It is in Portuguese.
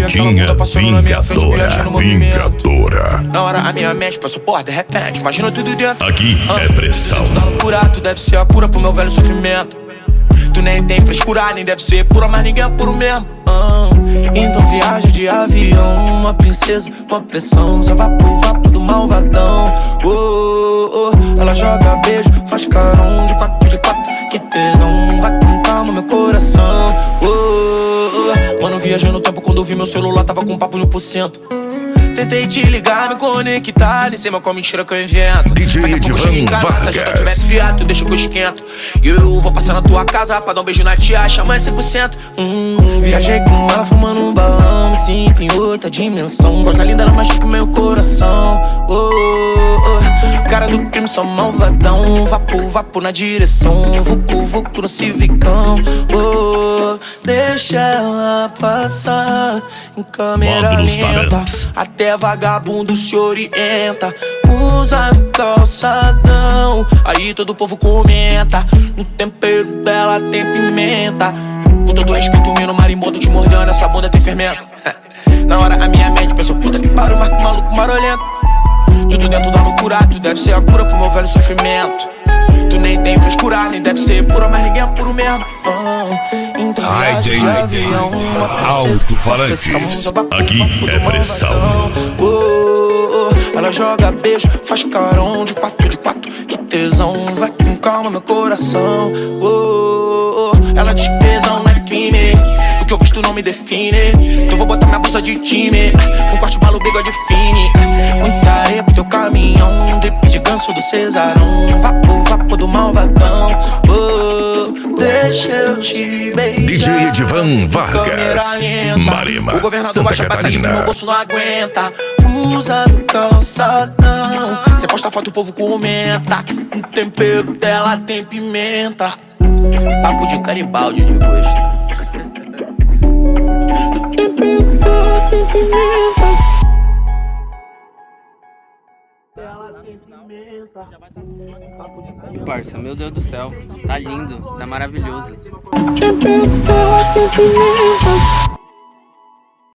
Gatinha vingadora. Na hora a minha mente passou por de repente, imagina tudo dentro. Aqui é pressão. Tu tá loucura, tu deve ser a cura pro meu velho sofrimento. Tu nem tem frescura, nem deve ser pura, mas ninguém é puro mesmo. Então viaja de avião, uma princesa, uma pressão, só vapo do malvadão. Ela joga beijo, faz carão de quatro, que tesão, vai com calma meu coração. Mano, viajei no tempo quando eu vi meu celular, tava com papo 1%. Tentei te ligar, me conectar, nem sei mais qual mentira que eu invento. DJ Edivan Vargas. Se eu tivesse fiado, tu deixa que eu esquento. E eu vou passar na tua casa pra dar um beijo na tia, chama 100%. Viajei com ela fumando um balão, me sinto em outra dimensão. Coisa linda, ela machuca meu coração. Cara do crime, só malvadão. Vapo na direção, vucu no civicão. Deixa ela passar em câmera lenta, até vagabundo se orienta. Usa no calçadão, aí todo o povo comenta. No tempero dela tem pimenta. Com todo respeito, menino marimbondo te mordendo, essa bunda tem fermento. Na hora a minha mente pensou, puta que pariu, marco maluco marolento. Tudo dentro da loucura, tu deve ser a cura pro meu velho sofrimento. Tu nem tem frescura, nem deve ser pura, mas ninguém é puro mesmo. Então viaja de avião, uma princesa, alto-falantes. Aqui é pressão. Ela joga beijo, faz carão de quatro, que tesão, vai com calma meu coração. Ela diz que tesão não é crime, o que eu visto não me define. Então vou botar minha bolsa de time, um corte balo, bigode fine. Muita areia pro teu caminhão, drip de ganso do Cesarão. Vapo do malvadão. Deixa eu te beijar. DJ Edivan Vargas, Marema, O governador Santa baixa a passagem que meu Catarina. bolso não aguenta. Usa no calçadão, cê posta foto, o povo comenta. No tempero dela tem pimenta. Papo de caribaldi de gosto. No tempero dela tem pimenta. Parça, meu Deus do céu, tá lindo, tá maravilhoso.